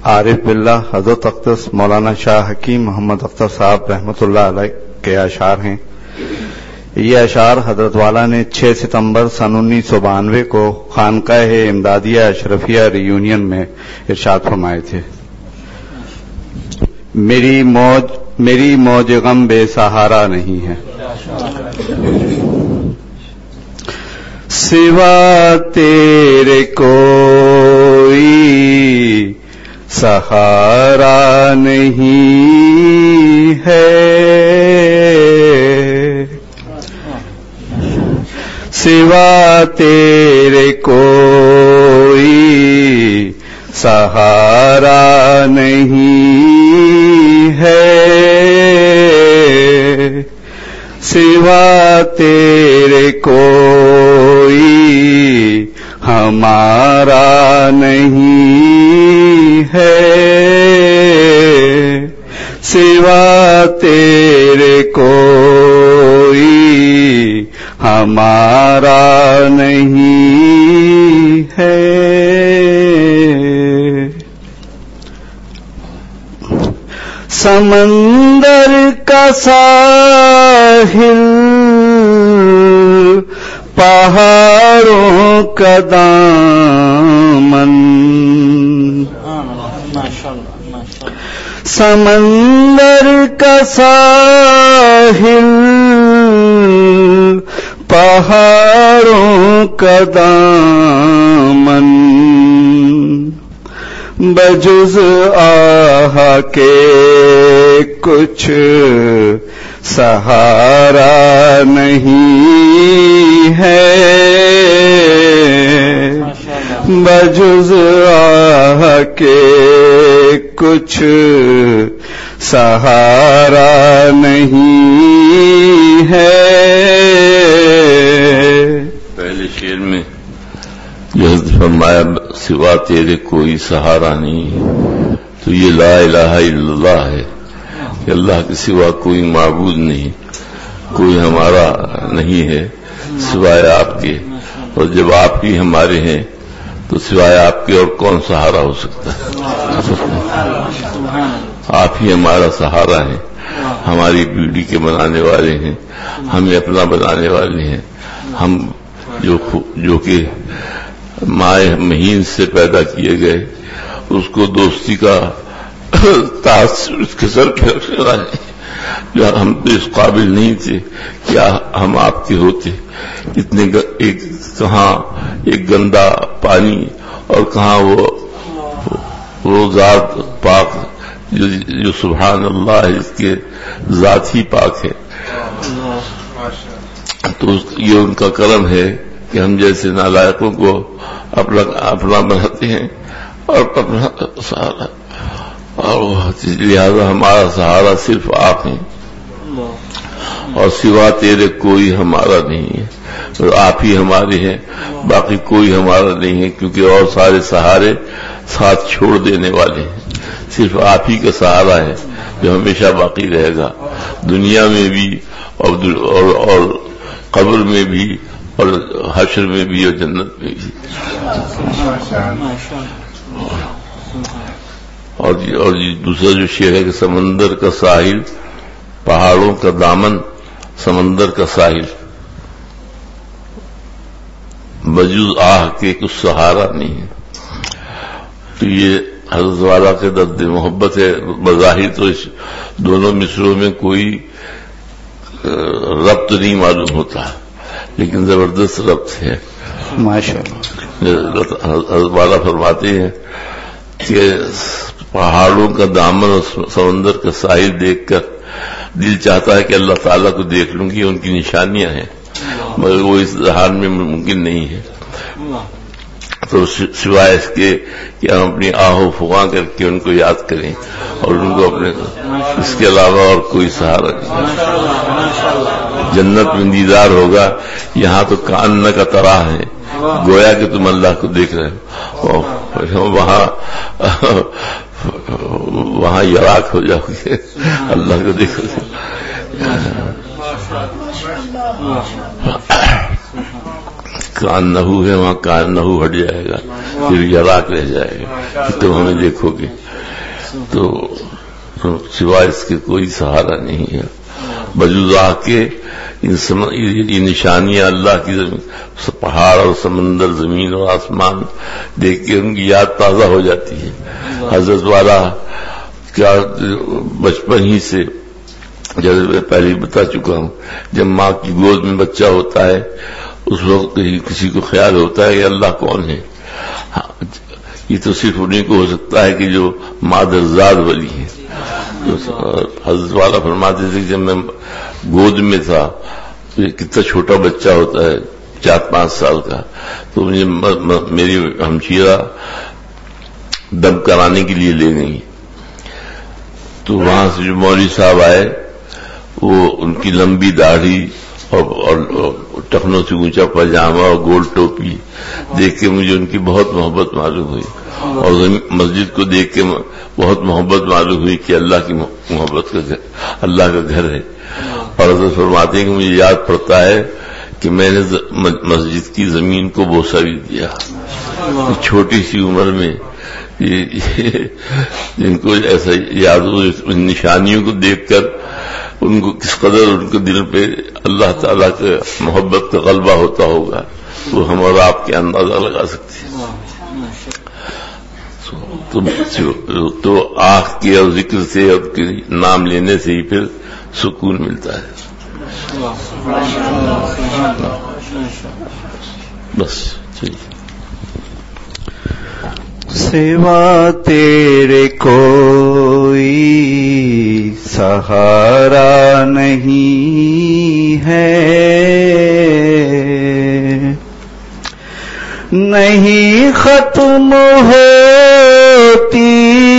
عارف باللہ حضرت اقدس مولانا شاہ حکیم محمد اختر صاحب رحمۃ اللہ علیہ کے اشعار ہیں. یہ اشعار حضرت والا نے 6 ستمبر سن 1992 کو خانقاہ امدادیہ اشرفیہ ری یونین میں ارشاد فرمائے تھے. میری موج غم بے سہارا نہیں ہے، سوا تیرے کوئی سہارا نہیں ہے، سوا تیرے کوئی سہارا نہیں ہے، سوا تیرے کوئی ہمارا نہیں ہے، سوا تیرے کوئی ہمارا نہیں ہے. سمندر کا ساحل، پہاڑوں کا دامن، سمندر کا ساحل، پہاڑوں کا دامن، بجز آہ کے کچھ سہارا نہیں ہے، بجز آہ کے کچھ سہارا نہیں ہے. پہلے شعر میں جو فرمایا سوا تیرے کوئی سہارا نہیں، تو یہ لا الہ الا اللہ ہے کہ اللہ کے سوا کوئی معبود نہیں، کوئی ہمارا نہیں ہے سوائے آپ کے، اور جب آپ ہی ہمارے ہیں تو سوائے آپ کے اور کون سہارا ہو سکتا ہے؟ آپ ہی ہمارا سہارا ہے، ہماری پیڑھی کے بنانے والے ہیں، ہمیں اپنا بنانے والے ہیں. ہم جو کہ مائے مہین سے پیدا کیے گئے، اس کو دوستی کا تاج اس کے سر پہ رکھنا ہے. جو ہم تو اس قابل نہیں تھے، کیا ہم آپ کے ہوتے؟ اتنے کہاں ایک گندا پانی اور کہاں وہ ذات پاک جو سبحان اللہ اس کے ذات ہی پاک ہے. تو یہ ان کا کرم ہے کہ ہم جیسے نالائقوں کو اپنا بناتے ہیں اور اپنا سہارا، اور لہذا ہمارا سہارا صرف آپ ہیں، اور سوا تیرے کوئی ہمارا نہیں ہے، اور آپ ہی ہمارے ہیں، باقی کوئی ہمارا نہیں ہے، کیونکہ اور سارے سہارے ساتھ چھوڑ دینے والے ہیں. صرف آپ ہی کا سہارا ہے جو ہمیشہ باقی رہے گا، دنیا میں بھی اور قبر میں بھی اور حشر میں بھی اور جنت میں بھی. اور دوسرا جو شعر ہے کہ سمندر کا ساحل، پہاڑوں کا دامن، سمندر کا ساحل، بجز آہ کے کچھ سہارا نہیں ہے. تو یہ حضرت والا کے درد محبت ہے. بظاہر تو اس دونوں مصروں میں کوئی ربط نہیں معلوم ہوتا، لیکن زبردست ربط ہے. ماشاءاللہ. حضرت والا فرماتے ہیں کہ پہاڑوں کا دامن اور سمندر کا ساحل دیکھ کر دل چاہتا ہے کہ اللہ تعالیٰ کو دیکھ لوں گی، ان کی نشانیاں ہیں، مگر وہ اس حال میں ممکن نہیں ہے. تو سوائے اس کے کہ ہم اپنی آہو فغاں کر کے ان کو یاد کریں اور ان کو اپنے، اس کے علاوہ اور کوئی سہارا نہیں. جنت میں دیدار ہوگا، یہاں تو کان کا طرح ہے، گویا کہ تم اللہ کو دیکھ رہے ہو، وہاں یراک ہو جاؤ گے، اللہ کو دیکھو گے. کان نہو ہے، وہاں کان نہو ہٹ جائے گا، پھر یراک رہ جائے گا، تم ہمیں دیکھو گے. تو سوائے اس کے کوئی سہارا نہیں ہے. بجوزہ کے یہ نشانیاں اللہ کی پہاڑ اور سمندر زمین اور آسمان دیکھ کے ان کی یاد تازہ ہو جاتی ہے. حضرت والا کیا بچپن ہی سے، جیسے میں پہلے بتا چکا ہوں، جب ماں کی گود میں بچہ ہوتا ہے اس وقت ہی کسی کو خیال ہوتا ہے کہ اللہ کون ہے. یہ تو صرف انہیں کو ہو سکتا ہے کہ جو مادر ذات ولی ہے. حضرت والا فرماتے تھے کہ جب میں گود میں تھا، کتنا چھوٹا بچہ ہوتا ہے 4-5 سال کا، تو مجھے میری ہمشیرہ دم کرانے کے لیے لے گئی. تو وہاں سے جو مولوی صاحب آئے، وہ ان کی لمبی داڑھی اور ٹخنوں سے اونچا پاجامہ اور گول ٹوپی دیکھ کے مجھے ان کی بہت محبت معلوم ہوئی، اور مسجد کو دیکھ کے بہت محبت معلوم ہوئی کہ اللہ کی محبت کا گھر، اللہ کا گھر ہے. اور حضرت فرماتے ہیں کہ مجھے یاد پڑتا ہے کہ میں نے مسجد کی زمین کو بوسہ بھی دیا. چھوٹی سی عمر میں جن کو ایسا یاد ہو، ان نشانیوں کو دیکھ کر ان کو کس قدر ان کے دل پہ اللہ تعالیٰ کے محبت کا غلبہ ہوتا ہوگا، وہ ہم اور آپ کے اندازہ لگا سکتے ہیں. تو آنکھ کے اور ذکر سے اور نام لینے سے ہی پھر سکون ملتا ہے. بس سوا تیرے کوئی سہارا نہیں ہے، نہیں ختم ہوتی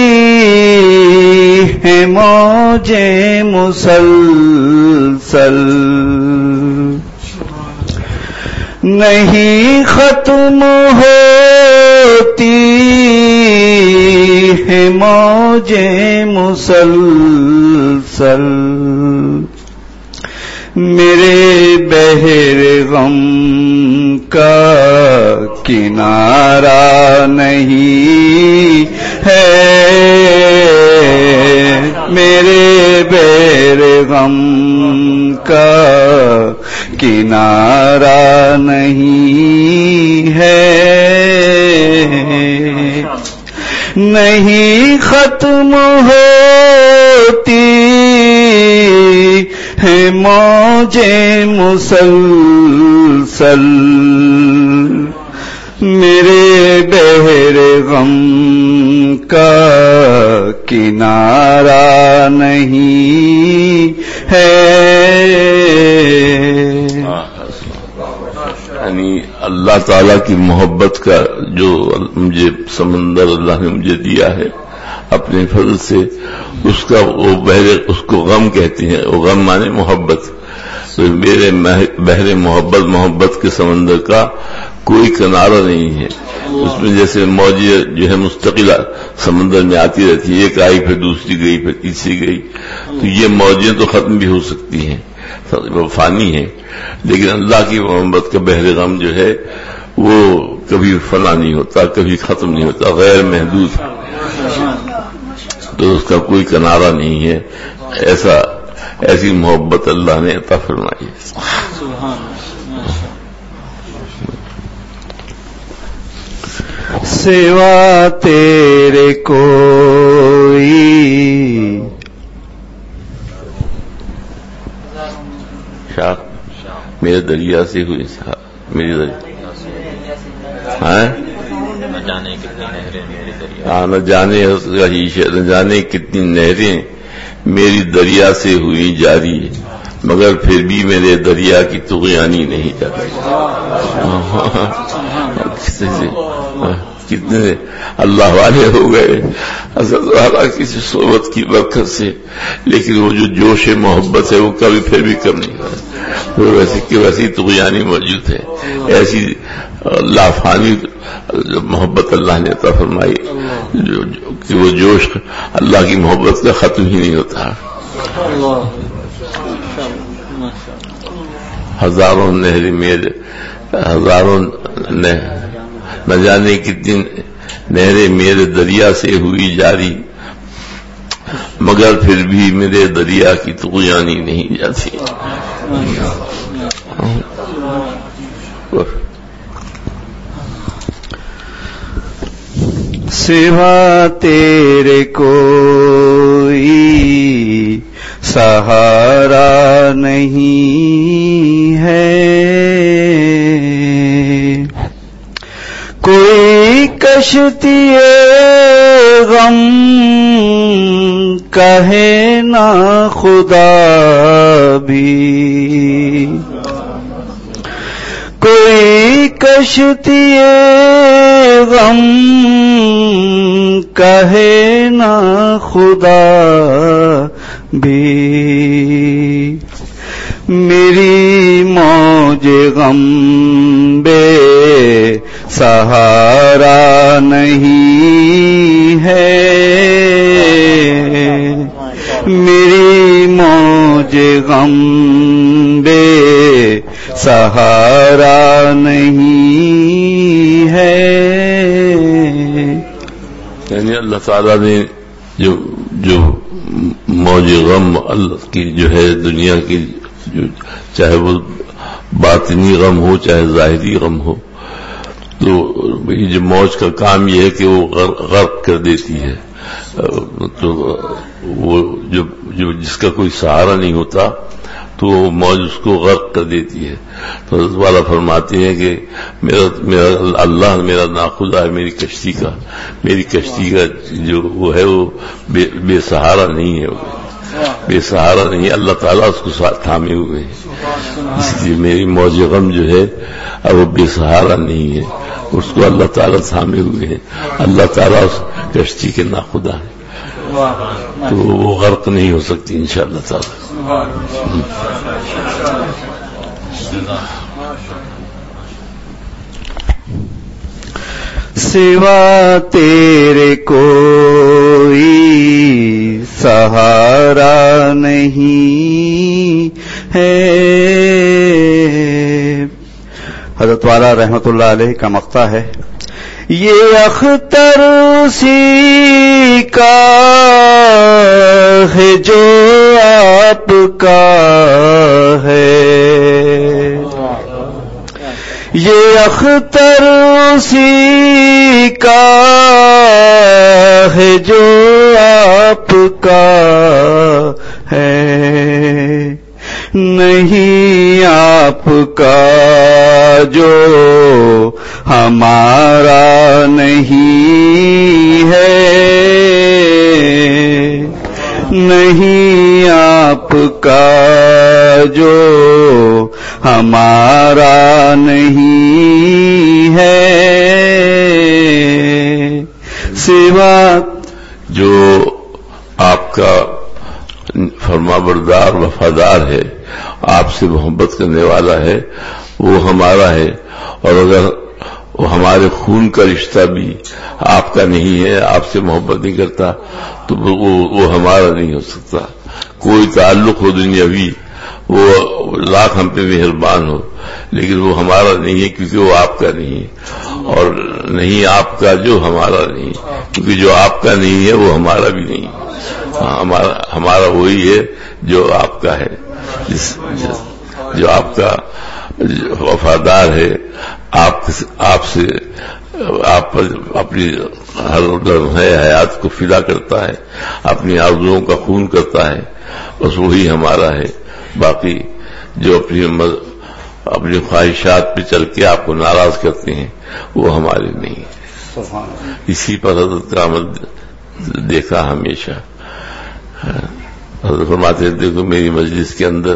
ہے موجیں مسلسل، نہیں ختم ہوتی ہے موجیں مسلسل. میرے بحر غم کا کنارہ نہیں ہے، میرے بحر غم کا کنارہ نہیں ہے، نہیں ختم ہوتی ہے موجیں مسلسل. میرے بحر غم کا کنارہ نہیں ہے. یعنی اللہ تعالیٰ کی محبت کا جو مجھے سمندر اللہ نے مجھے دیا ہے اپنے فضل سے، اس کا وہ اس کو غم کہتے ہیں. وہ غم مانے محبت. تو میرے بحر محبت کے سمندر کا کوئی کنارہ نہیں ہے. اس میں جیسے موجیں جو ہے مستقل سمندر میں آتی رہتی ہے، ایک آئی پھر دوسری گئی پھر تیسری گئی، تو یہ موجیں تو ختم بھی ہو سکتی ہیں، وہ فانی ہے. لیکن اللہ کی محبت کا بحر غم جو ہے وہ کبھی فنا نہیں ہوتا، کبھی ختم نہیں ہوتا، غیر محدود، تو اس کا کوئی کنارہ نہیں ہے. ایسی محبت اللہ نے عطا فرمائی ہے. سوا تیرے کوئی شاخ میرے دریا سے ہوئی، میری دریا نہ جانے کتنی نہریں میری دریا سے ہوئی جاری، مگر پھر بھی میرے دریا کی طغیانی نہیں جاتی. کتنے اللہ والے ہو گئے حضرت والا کسی صحبت کی برکت سے، لیکن وہ جو جوش محبت ہے وہ کبھی پھر بھی کم نہیں ہوا. ویسی طغیانی موجود ہے، ایسی لافانی محبت اللہ نے عطا فرمائی کہ وہ جوش اللہ کی محبت کا ختم ہی نہیں ہوتا. ہزاروں نہریں میرے، ہزاروں نہ جانے کتنی نہریں میرے دریا سے ہوئی جاری، مگر پھر بھی میرے دریا کی طغیانی نہیں جاتی. سوا تیرے کوئی سہارا نہیں ہے، کوئی کشتی غم کہے نہ خدا بھی، کوئی کشتی غم کہے نہ خدا بھی، میری موج غم بے سہارا نہیں ہے، میری موج غم بے سہارا نہیں ہے. یعنی اللہ تعالیٰ نے جو موج غم اللہ کی جو ہے دنیا کی، جو چاہے وہ باطنی غم ہو چاہے ظاہری غم ہو، تو یہ جو موج کا کام یہ ہے کہ وہ غرق کر دیتی ہے. تو وہ جو جس کا کوئی سہارا نہیں ہوتا تو وہ موج اس کو غرق کر دیتی ہے. تو حضرت والا فرماتے ہیں کہ میرا اللہ میرا ناخدا ہے میری کشتی کا جو وہ ہے وہ بے سہارا نہیں ہے، بے سہارا نہیں، اللہ تعالیٰ اس کو تھامے ہوئے ہیں. اس لیے میری موج غم جو ہے اب وہ بے سہارا نہیں ہے، اس کو اللہ تعالیٰ تھامے ہوئے ہیں. اللہ تعالیٰ اس کشتی کے ناخدا ہے، تو وہ غرق نہیں ہو سکتی انشاءاللہ تعالیٰ. سوا تیرے کوئی سہارا نہیں ہے. حضرت والا رحمت اللہ علیہ کا مقطع ہے، یہ اختر اسی کا ہے جو آپ کا ہے، یہ اختر اسی کا ہے جو آپ کا ہے، نہیں آپ کا جو ہمارا نہیں ہے، نہیں آپ کا جو ہمارا نہیں ہے. سوا جو آپ کا فرما بردار وفادار ہے، آپ سے محبت کرنے والا ہے، وہ ہمارا ہے. اور اگر وہ ہمارے خون کا رشتہ بھی آپ کا نہیں ہے، آپ سے محبت نہیں کرتا، تو وہ ہمارا نہیں ہو سکتا. کوئی تعلق ہو دنیاوی، وہ لاکھ ہم پہ مہربان ہو، لیکن وہ ہمارا نہیں ہے کیونکہ وہ آپ کا نہیں ہے، اور نہیں آپ کا جو ہمارا نہیں، کیونکہ جو آپ کا نہیں ہے وہ ہمارا بھی نہیں. ہمارا وہی ہے جو آپ کا ہے، جو آپ کا وفادار ہے، آپ سے آپ اپنی ہر لمحے حیات کو فدا کرتا ہے، اپنی آرزوؤں کا خون کرتا ہے، بس وہی ہمارا ہے. باقی جو اپنی خواہشات پہ چل کے آپ کو ناراض کرتے ہیں وہ ہمارے نہیں ہے. اسی پر حضرت کا عمل دیکھا ہمیشہ. حضرت فرماتے ہیں دیکھو میری مجلس کے اندر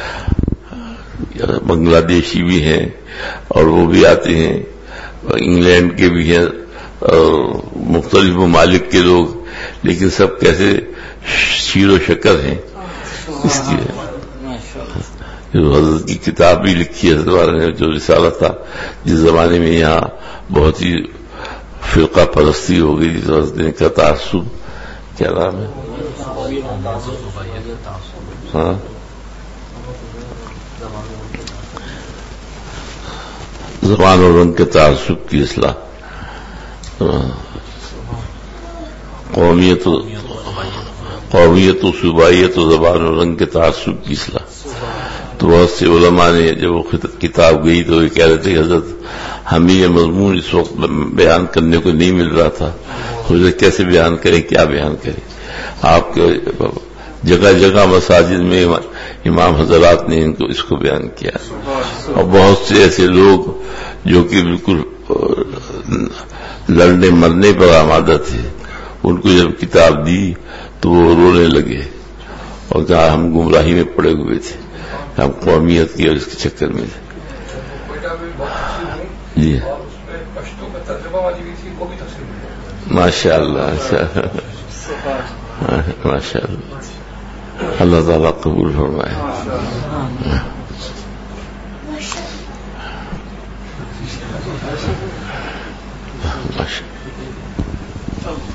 بنگلہ دیشی بھی ہیں اور وہ بھی آتے ہیں، انگلینڈ کے بھی ہیں اور مختلف ممالک کے لوگ، لیکن سب کیسے شیر و شکر ہیں. اس کی حضرت کی کتاب بھی لکھی ہے حضرت والا نے، جو رسالہ تھا، جس زمانے میں یہاں بہت ہی فرقہ پرستی ہو گئی، جس حضرت نے کہا تعصب، کیا نام ہے، ہاں زبان اور رنگ کے تعصب کی اصلاح، قومیت و صوبائیت و زبان و رنگ کے تعصب کی اصلاح. تو بہت سے علماء نے جب وہ کتاب گئی تو یہ کہہ رہے تھے کہ حضرت ہمیں یہ مضمون اس وقت بیان کرنے کو نہیں مل رہا تھا، حضرت کیسے بیان کریں، کیا بیان کریں. آپ کے جگہ جگہ مساجد میں امام حضرات نے اس کو بیان کیا، اور بہت سے ایسے لوگ جو کہ بالکل لڑنے مرنے پر آمادہ تھے، ان کو جب کتاب دی تو وہ رونے لگے اور کہا ہم گمراہی میں پڑے ہوئے تھے، ہم قومیت کی اور اس کے چکر میں تھے. جی ماشاء اللہ، ماشاء اللہ، اللہ تعالیٰ قبول فرمائے. ماشاء اللہ.